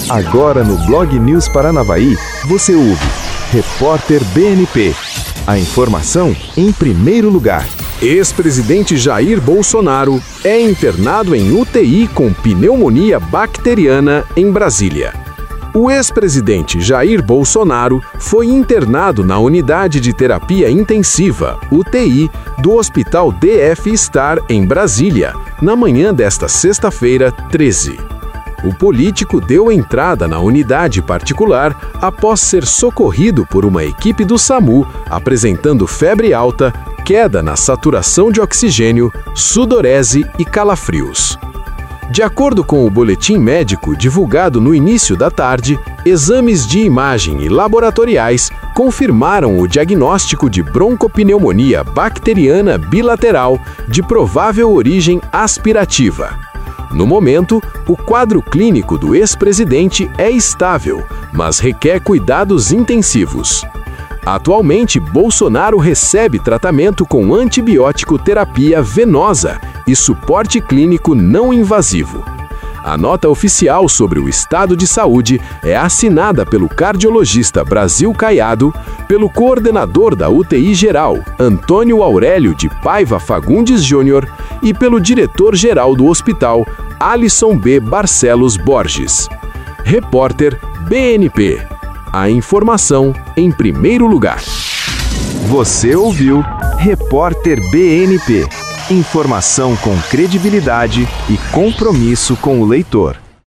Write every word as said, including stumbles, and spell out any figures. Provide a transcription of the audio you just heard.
Agora no Blog News Paranavaí, você ouve Repórter B N P. A informação em primeiro lugar. Ex-presidente Jair Bolsonaro é internado em U T I com pneumonia bacteriana em Brasília. O ex-presidente Jair Bolsonaro foi internado na Unidade de Terapia Intensiva, U T I, do Hospital D F Star, em Brasília, na manhã desta sexta-feira, treze. O político deu entrada na unidade particular após ser socorrido por uma equipe do SAMU, apresentando febre alta, queda na saturação de oxigênio, sudorese e calafrios. De acordo com o boletim médico divulgado no início da tarde, exames de imagem e laboratoriais confirmaram o diagnóstico de broncopneumonia bacteriana bilateral de provável origem aspirativa. No momento, o quadro clínico do ex-presidente é estável, mas requer cuidados intensivos. Atualmente, Bolsonaro recebe tratamento com antibiótico terapia venosa e suporte clínico não invasivo. A nota oficial sobre o estado de saúde é assinada pelo cardiologista Brasil Caiado, pelo coordenador da U T I Geral, Antônio Aurélio de Paiva Fagundes Júnior, e pelo diretor-geral do hospital, Alisson B. Barcelos Borges. Repórter B N P. A informação em primeiro lugar. Você ouviu Repórter B N P. Informação com credibilidade e compromisso com o leitor.